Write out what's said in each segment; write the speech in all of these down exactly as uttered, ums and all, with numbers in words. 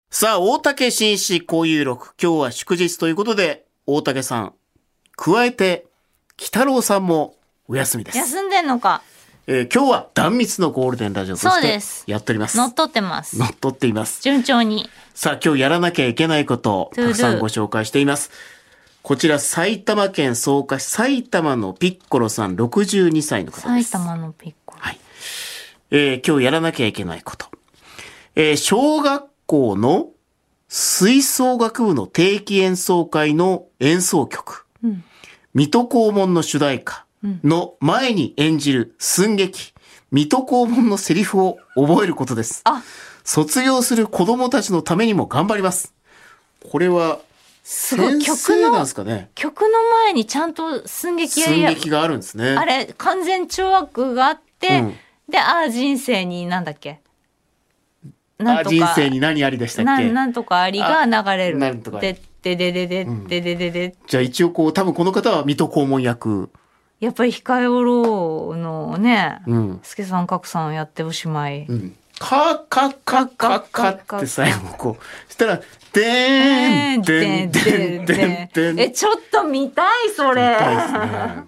さあ、大竹紳士交友録。今日は祝日ということで、大竹さん、加えて、北郎さんもお休みです。 休んでんのか。 えー今日は断密のゴールデンラジオとそうしてですやっております。 乗っ取ってます。 乗っ取っています。 順調に。 さあ、今日やらなきゃいけないことをトゥードゥたくさんご紹介しています。こちら、埼玉県草加市埼玉のピッコロさんろくじゅうにさいの方です。 埼玉のピッコロ。 はい。えー今日やらなきゃいけないこと。えー小学校の吹奏楽部の定期演奏会の演奏曲。 うん。 水戸黄門の主題歌の前に演じる寸劇。水戸黄門のセリフを覚えることです。 あ、 卒業する子供たちのためにも頑張ります。これは、 すごい先生なんですかね。 曲の前にちゃんと寸劇や寸りや劇があるんですね。 あれ、完全懲悪があって、 うんで、ああ、人生になんだっけ。なんあ、 とか。 人生に何ありでしたっけ。 ななんとかありが流れる。 あなんとかありで、でででででででで。 じゃあ一応こう、多分この方は水戸黄門役。 やっぱり控えおろうのね、 うん。 助さん格さんやっておしまい。 うん。カッカッカッカッカッって最後こう、したら、でーん、でん、でん、でん、でん。 え、ちょっと見たい、それ。 見たいですね。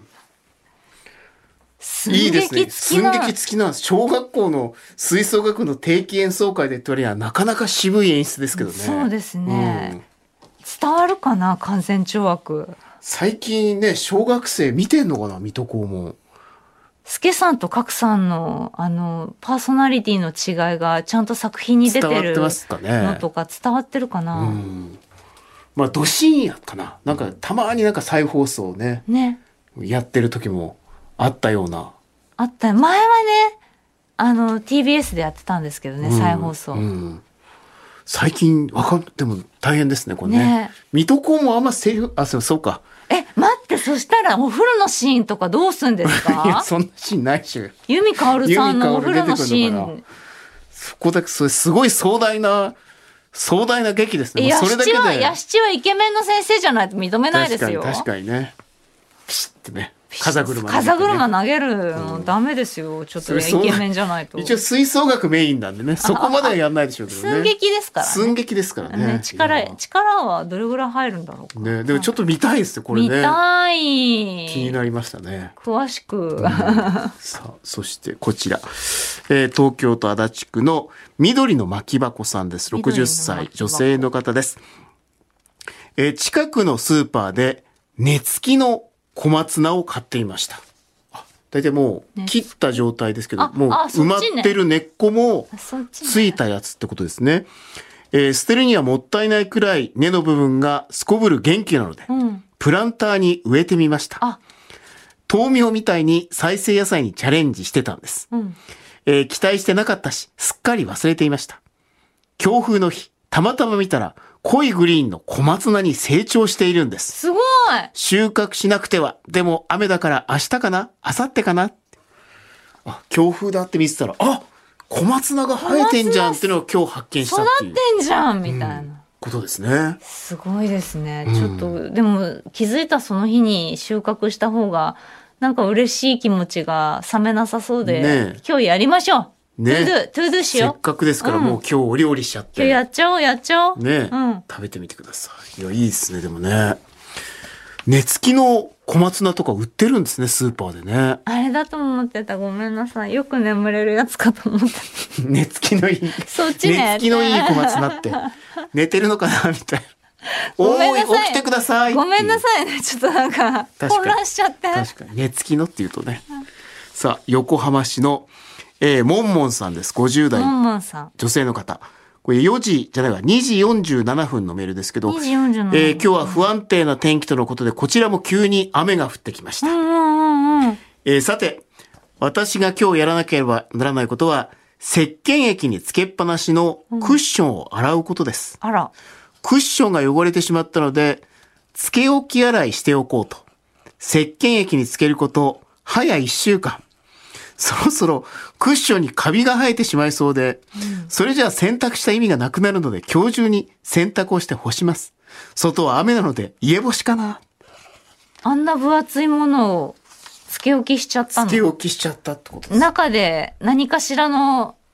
寸いいですね。 劇付きな。 寸劇付きなんです。小学校の吹奏楽の定期演奏会でって言われりゃなかなか渋い演出ですけどね。 そうですね。 うん伝わるかな、完全懲悪。 最近ね、小学生見てんのかな、水戸黄門。 助さんと格さんの、あの、パーソナリティの違いがちゃんと作品に出て伝わってるますかねのとか伝わってるかな。 うん。まあ、ど深夜かな。なんか、たまになんか再放送ね、 ね。 やってる時もあったような。 あったよ。前はね、あの、ティービーエス でやってたんですけどね、 うん再放送。 うん最近、わかん、でも大変ですね、これね。 ね水戸黄門あんまセリフ、あ、そうそうか。 え、待って、そしたらお風呂のシーンとかどうすんですいや、 かそんなシーンないでしょ。 由美かおるさんのお風呂のシ由美かおる出てくるのかーン。 そこだけ、それすごい壮大な、壮大な劇ですね。 え、ヤもうそれだけで。 シチは、ヤシチはイケメンの先生じゃないと認めないですよ。 確かに、確かにね。ピシッてね。風車、ね。 風車投げるのダメですよ。ちょっとイケメンじゃないと。 一応吹奏楽メインなんでね。そこまではやんないでしょうけどね。 寸劇ですからね。 寸劇ですからね。 ね力、力はどれぐらい入るんだろうか。 ね、でもちょっと見たいですね、これね。 見たい。 気になりましたね。 詳しく。 うん、さあ、そしてこちら。えー、東京都足立区の緑の巻箱さんです。ろくじゅっさい、女性の方です。えー、近くのスーパーで根付きの小松菜を買っていました。大体もう切った状態ですけど、もう埋まってる根っこもついたやつってことですね。えー、捨てるにはもったいないくらい根の部分がすこぶる元気なので、うん、プランターに植えてみました。豆苗みたいに再生野菜にチャレンジしてたんです。うんえー、期待してなかったし、すっかり忘れていました。強風の日、たまたま見たら濃いグリーンの小松菜に成長しているんです。 すごい収穫しなくては。でも雨だから明日かな明後日かなあ、強風だって見てたら、あ小松菜が生えてんじゃんっていうのを今日発見したっていう。 育ってんじゃんみたいな。うんことですね。 すごいですね。ちょっと、うん、でも気づいたその日に収穫した方が、なんか嬉しい気持ちが冷めなさそうで、ね、今日やりましょう。ね、トゥードゥ、トゥードゥしよう。 せっかくですから、うん、もう今日お料理しちゃって。 今日やっちゃおう、やっちゃおう。 ね、うん、食べてみてください。いや、いいですね、でもね。根付きの小松菜とか売ってるんですね、スーパーでね。 あれだと思ってた。ごめんなさい。よく眠れるやつかと思ってた。 根付きのいい。 そっちね。 根付きのいい小松菜って。寝てるのかなみたいな。おーい、起きてください。 ごめんなさいね。ちょっとなんか、混乱しちゃって。 確かに。根付きのって言うとね。さあ、横浜市の、えー、もんもんさんです。ごじゅう代。 もんもんさん。 女性の方。これよじじゃないわ、にじよんじゅうななふんのメールですけど、 にじよんじゅうななふんえー、今日は不安定な天気とのことで、こちらも急に雨が降ってきました。 うんうんうん、 えー、さて、私が今日やらなければならないことは、石鹸液につけっぱなしのクッションを洗うことです。 うん、あら。 クッションが汚れてしまったので、つけ置き洗いしておこうと。石鹸液につけること、早いっしゅうかん。そろそろクッションにカビが生えてしまいそうで、うん、それじゃあ洗濯した意味がなくなるので、今日中に洗濯をして干します。外は雨なので家干しかな。 あんな分厚いものをつけ置きしちゃったの。 つけ置きしちゃったってことです。 中で何かしらの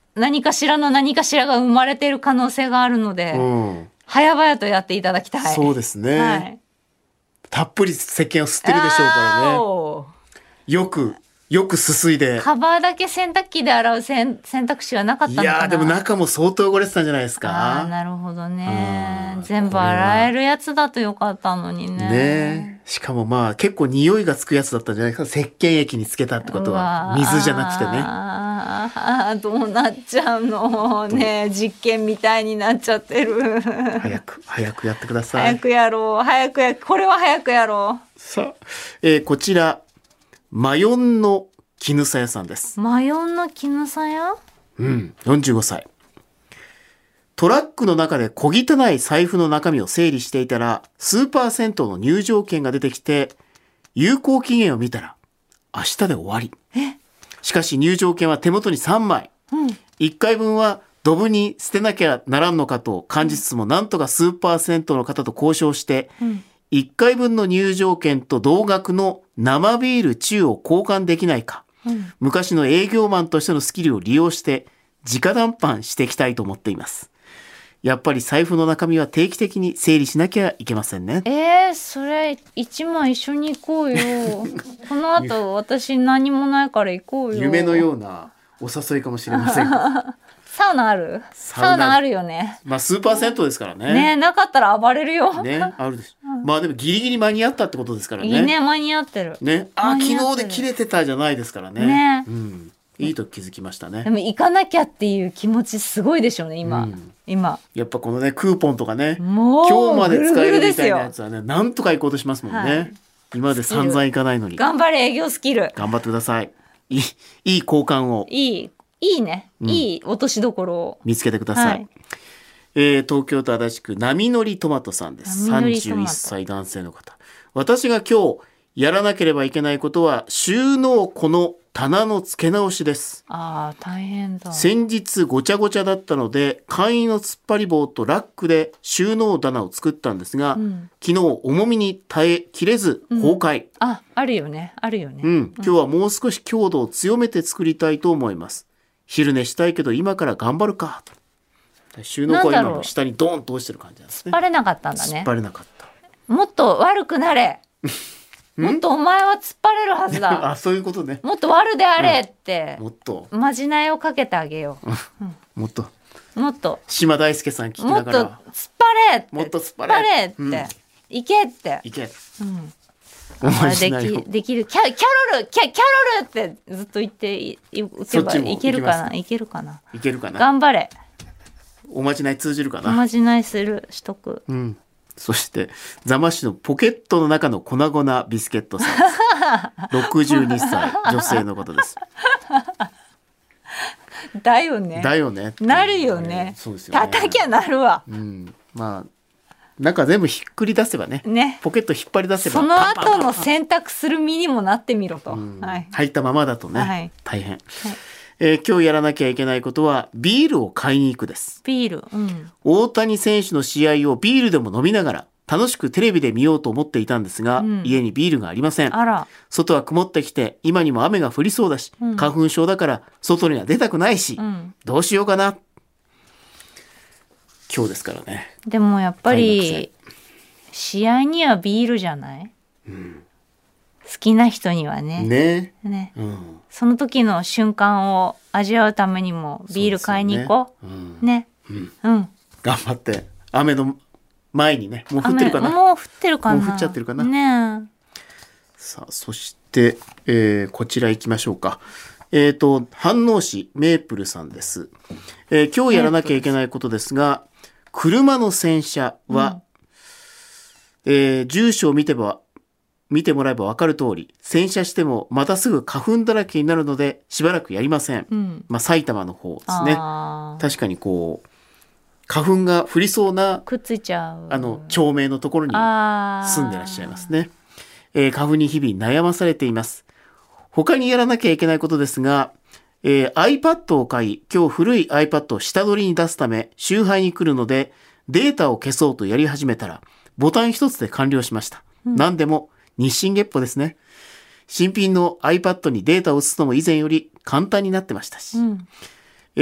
何かしらの何かしらが生まれている可能性があるので、うん、早々とやっていただきたい。 そうですね。はい、たっぷり石鹸を吸ってるでしょうからね。よく、よくすすいで。 カバーだけ洗濯機で洗う選択肢はなかったのかな。 いやーでも中も相当汚れてたんじゃないですか。 ああ、なるほどね。全部洗えるやつだとよかったのにね。 ねしかもまあ結構匂いがつくやつだったんじゃないですか。石鹸液につけたってことは。水じゃなくてね。 ああ、どうなっちゃうのね。実験みたいになっちゃってる。 早く、早くやってください。 早くやろう。早くや、これは早くやろう。さあ、えー、こちら。マヨンの絹さやさんです。 マヨンの絹さや？ うん、よんじゅうごさい。トラックの中で小汚い財布の中身を整理していたら、スーパー銭湯の入場券が出てきて、有効期限を見たら、明日で終わり。 え？ しかし入場券は手元にさんまい。 うん、 いっかいぶんはドブに捨てなきゃならんのかと感じつつも、なんとかスーパー銭湯の方と交渉して、うんいっかいぶんの入場券と同額の生ビール中を交換できないか、うん、昔の営業マンとしてのスキルを利用して直談判していきたいと思っています。やっぱり財布の中身は定期的に整理しなきゃいけませんね。 えー、それ一枚一緒に行こうよ。この後私何もないから行こうよ。 夢のようなお誘いかもしれませんが。 サウナある？サウナあるよね。 まあスーパー銭湯ですからね。 ねなかったら暴れるよ。 ねあるでしょ。まあでもギリギリ間に合ったってことですからね。 いいね間に合ってる。 ねあ昨日で切れてたじゃないですからね。 ね、 うん、いいと気づきましたね。 でも行かなきゃっていう気持ちすごいでしょうね今、うん、今。 やっぱこのねクーポンとかねもう今日まで使えるみたいなやつはねなんとか行こうとしますもんね。はい、今まで散々行かないのに。 頑張れ営業スキル。 頑張ってください。いいいい交換を。 いい。いいね、うん、いい落としどころを見つけてください、はいえー、東京都足立区波乗りトマトさんです。さんじゅういっさい男性の方。私が今日やらなければいけないことは収納庫の棚の付け直しです。 あー大変だ。 先日ごちゃごちゃだったので簡易の突っ張り棒とラックで収納棚を作ったんですが、うん、昨日重みに耐えきれず崩壊、うん、 ああるよねあるよね、 うん、今日はもう少し強度を強めて作りたいと思います。昼寝したいけど今から頑張るかと。収納庫は今も下にドーンと落ちてる感じなんですね。 突っ張れなかったんだね。 突っ張れなかった。 もっと悪くなれもっとお前は突っ張れるはずだあそういうことね。 もっと悪であれって、 うん、もっとまじないをかけてあげよう、うん、 もっともっと島大輔さん聞きながらもっと突っ張れってもっと突っ張れって、うん、行けって行け、 うんでき、できるキャ、キャロルキャ、キャロルってずっと言っていけばいけるかないけるかないけるかな。 頑張れ。 おまじない通じるかな。 おまじないするしとく、 うん、そして座間市のポケットの中の粉々ビスケットさんろくじゅうにさい女性の方です。 だよねだよねなるよね。 そうですよね。 叩きゃなるわ、 うん、まあなんか全部ひっくり出せば ね, ねポケット引っ張り出せばその後の選択する身にもなってみろと、 はい、入ったままだとね、 はい、 大変、はいえー、今日やらなきゃいけないことはビールを買いに行くです。 ビール、うん、 大谷選手の試合をビールでも飲みながら楽しくテレビで見ようと思っていたんですが、うん、家にビールがありません。 あら外は曇ってきて今にも雨が降りそうだし、うん、花粉症だから外には出たくないし、うん、どうしようかな。今日ですからね。 でもやっぱり試合にはビールじゃない、うん、好きな人にはねねね、 うん、 その時の瞬間を味わうためにもビール買いに行こう。うね、うんうん、 頑張って雨の前にねもう降ってるかな。 もう降ってるかな。 もう降っちゃってるかな、 ね、 さあそして、えー、こちら行きましょうか。えーと飯能市メープルさんです、えー、今日やらなきゃいけないことですが車の洗車は、うんえー、住所を見てば見てもらえば分かる通り洗車してもまたすぐ花粉だらけになるのでしばらくやりません、うんまあ、埼玉の方ですね。確かにこう花粉が降りそうなくっついちゃうあの町名のところに住んでらっしゃいますね、えー、花粉に日々悩まされています。他にやらなきゃいけないことですが、えー、iPad を買い今日古い iPad を下取りに出すため集配に来るのでデータを消そうとやり始めたらボタン一つで完了しました、うん、何でも日進月歩ですね。新品の iPad にデータを移すのも以前より簡単になってましたし、うんえー、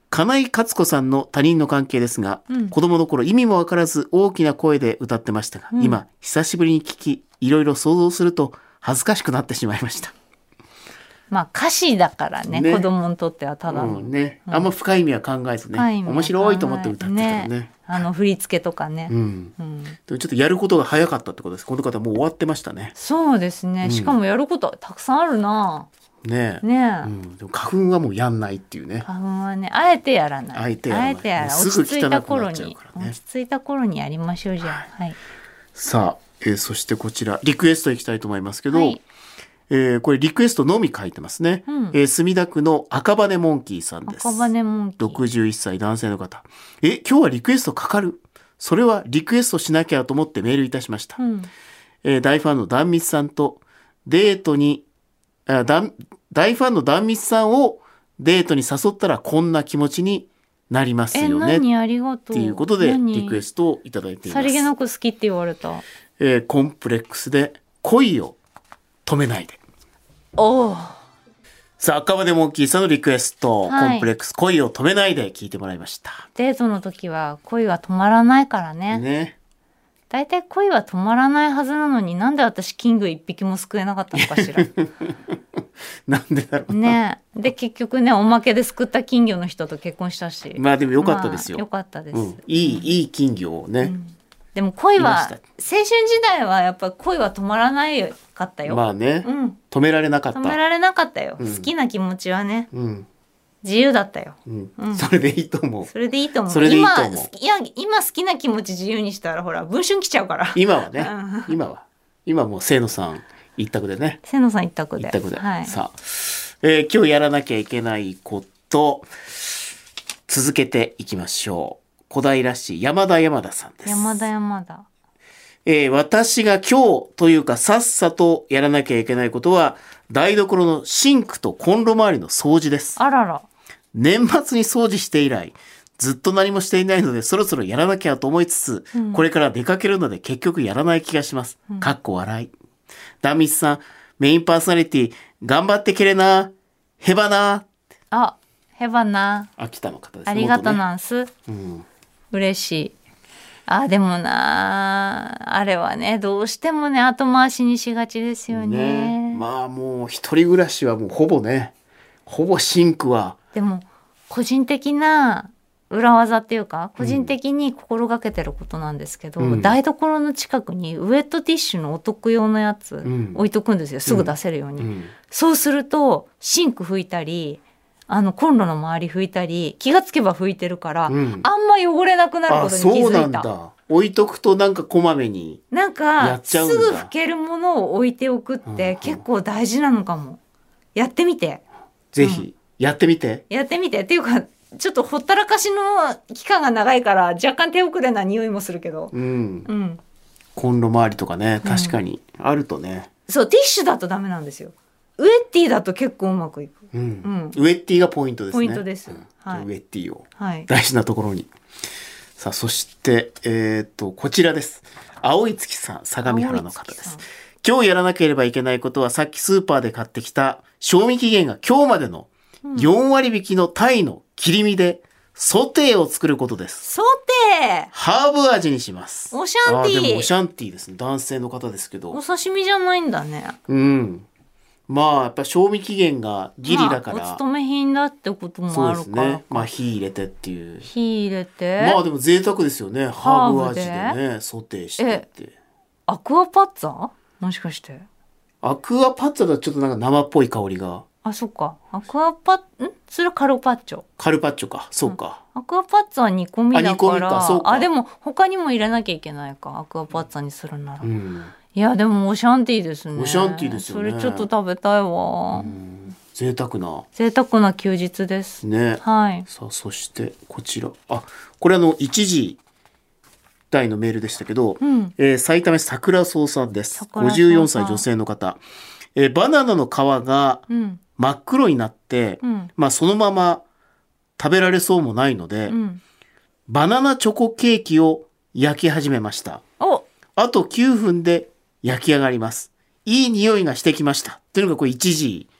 金井勝子さんの他人の関係ですが、 うん子供の頃意味もわからず大きな声で歌ってましたが、 うん今久しぶりに聞きいろいろ想像すると恥ずかしくなってしまいました。 まあ歌詞だからね、 ね子供にとってはただの、 うんね、 うんあんま深い意味は考えずね、 深い意味は面白いと思って歌ってたらね。 あの振り付けとかね、 うん、 うんでもちょっとやることが早かったってことです。この方もう終わってましたね。 そうですね、 うんしかもやることたくさんあるなねえ、 ねえ、 うん、でも花粉はもうやんないっていうね。 花粉はねあえてやらないあえてやらないあえてやらないもうすぐ落ち着いた頃汚くなっちゃうに、 からね落ち着いた頃にやりましょうじゃあ、はい、 さあ、えーそしてこちらリクエストいきたいと思いますけど、 はいえーこれリクエストのみ書いてますね、 うんえー墨田区の赤羽モンキーさんです。 赤羽モンキーろくじゅういっさい男性の方。え、今日はリクエストかかる？それはリクエストしなきゃと思ってメールいたしました。 うんえー大ファンの壇蜜さんとデートに、あだ大ファンの壇蜜さんをデートに誘ったらこんな気持ちになりますえよね。っ何ありがとうていうことで何リクエストをいただいています。 さりげなく好きって言われた。 えーコンプレックスで恋を止めないで。 おおさあ、赤羽モンキーさんのリクエスト、 はいコンプレックス恋を止めないで聞いてもらいました。 デートの時は恋は止まらないからね。 ね。 だいたい恋は止まらないはずなのになんで私キング一匹も救えなかったのかしら。 なんでだろうな。 ねえで結局ねおまけで救った金魚の人と結婚したし。 まあでもよかったですよ。 まあよかったです。 うん、いい、いい金魚をね。 うんでも恋はいました青春時代はやっぱ恋は止まらないかったよ。 まあね、 うん止められなかった。 止められなかったよ、 うん好きな気持ちはねうん、 自由だったよ。 うん、 うんそれでいいと思う。 それでいいと思う。 それでいいと思う今好きいや今好きな気持ち自由にしたらほら文春来ちゃうから。 今はね、 うん今は、今もう清野さん一択でね。 瀬野さん一択で。 一択で。 はい。 さあ、えー今日やらなきゃいけないこと続けていきましょう。小平市山田山田さんです。 山田山田。 えー私が今日というかさっさとやらなきゃいけないことは台所のシンクとコンロ周りの掃除です。 あらら。 年末に掃除して以来ずっと何もしていないのでそろそろやらなきゃと思いつつ、 うんこれから出かけるので結局やらない気がします。かっこ笑い。ダンミスさん、メインパーソナリティ頑張ってけれな。へばな。 あ、へばな。 秋田の方です。 ありがとう元ね。 なんす。 うん嬉しい。あ、でもな、あれはね、どうしてもね、後回しにしがちですよね。 ねまあもう一人暮らしはもうほぼね、ほぼシンクはでも、個人的な裏技っていうか、個人的に心がけてることなんですけど、 うん台所の近くにウェットティッシュのお得用のやつん置いとくんですよ。すぐ出せるように。 うんそうすると、シンク拭いたり、あのコンロの周り拭いたり気がつけば拭いてるから、 うんあんま汚れなくなるあ、 ことに気そうなづいた。 んだ。置いとくとなんかこまめに。 なんやかっちゃうんだすぐ拭けるものを置いておくっうんうんて結構大事なのかも。やってみてぜひやってみて。 やってみてっていうかちょっとほったらかしの期間が長いから若干手遅れな匂いもするけど、 うん。 うん、 コンロ周りとかね、確かにあるとね。 そうティッシュだとダメなんですよ。ウェッティだと結構うまくいく。 うんうんウエッティがポイントですね。 ポイントですうんはいウエッティをはい。 大事なところに。さあ、そして、えっと、こちらです。青い月さん、相模原の方です青い月さん。 今日やらなければいけないことは、さっきスーパーで買ってきた、賞味期限が今日までのよん割引きのタイの切り身で、ソテーを作ることです。 ソテハーブ味にします。 オシャンティーあーでもオシャンティーですね。男性の方ですけー。 どお。刺身じゃないんだね。 うん。まあ、やっぱ賞味期限がギリだから。 まあお勤め品だってこともそうあるからですね。まあ、火入れてっていう。 火入れて、 まあでも贅沢ですよね。ハーブ味でハね、ソテーしてって。 アクアパッツァもしかして。 アクアパッツァだとちょっとなんか生っぽい香りが。 あ、そっか。アクアパッ、んそれはカルパッチョ。 カルパッチョか。そうか。 アクアパッツァは煮込みだから。 あ煮込みかそうかあ、でも他にも入れなきゃいけないか。アクアパッツァにするなら。 うん。 いや、でもオシャンティーですね。 オシャンティーですよねそれちょっと食べたいわ。 うん贅沢な。 贅沢な休日です。 ね。 はい。 さあ、そしてこちら。あ、これあの、一時台のメールでしたけど、 うん。 えー埼玉市桜草さんです。 桜草さんごじゅうよんさい女性の方。えーバナナの皮がうん。 真っ黒になって、 うん。 まあそのまま食べられそうもないので、 うん。 バナナチョコケーキを焼き始めました。 お、 あときゅうふんで焼き上がります。いい匂いがしてきました。というのがこれ一時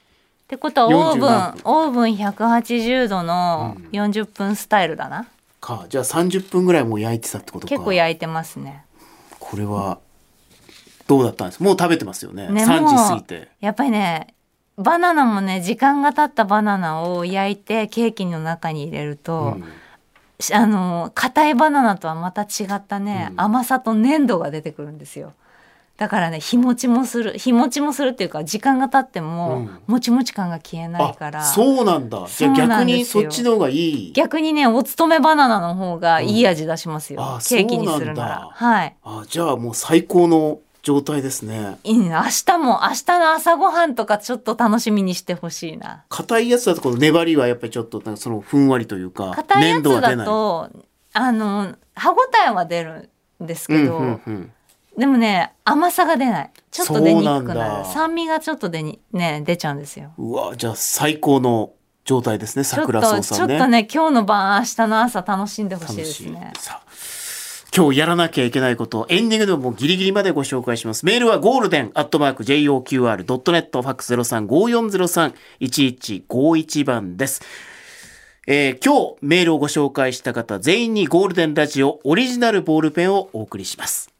ってことはオーブンよんじゅう何分オーブンひゃくはちじゅうどのよんじゅっぷんスタイルだな、 か。じゃあさんじゅっぷんぐらいもう焼いてたってことか。 結構焼いてますね。 これはどうだったんですか？もう食べてますよね。 ねさんじもう過ぎて。 やっぱりねバナナもね時間が経ったバナナを焼いてケーキの中に入れると、 うんしあの硬いバナナとはまた違ったね、 うん甘さと粘度が出てくるんですよ。だからね日持ちもする日持ちもするっていうか時間が経っても、 うんもちもち感が消えないからあ、そうなんだ。じゃあそうな逆にんですよそっちの方がいい。 逆にねお勤めバナナの方がいい味出しますよ、 うんあケーキにするなそうなんらだはいあ、じゃあもう最高の状態ですね。 いいね明日も明日の朝ごはんとかちょっと楽しみにしてほしいな。 硬いやつだとこの粘りはやっぱりちょっとなんかそのふんわりというか硬いやつだ粘度は出ない。 とあの歯ごたえは出るんですけど、 うんうんうんでもね甘さが出ないちょっと出にくくそうなんなだる酸味がちょっと出にね出ちゃうんですよ。 うわ、じゃあ最高の状態ですね。 ちょっ桜とちょっ草さんね。 とね今日の晩明日の朝楽しんでほしいですね。 楽しいさあ今日やらなきゃいけないことをエンディングでもギリギリまでご紹介します。メールはゴールデンアットマーク ジェイオーキューアールドットネット ファックスゼロさん ごーよんゼロさん いちいちごいち番です。えー、今日メールをご紹介した方全員にゴールデンラジオオリジナルボールペンをお送りします。